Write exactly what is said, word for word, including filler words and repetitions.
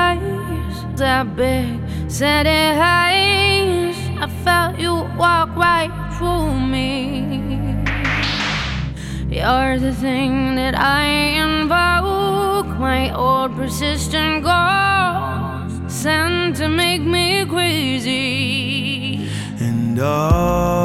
eyes, that big city eyes. I felt you walk right through me. You're the thing that I invoke, my old persistent ghost, sent to make me crazy. And all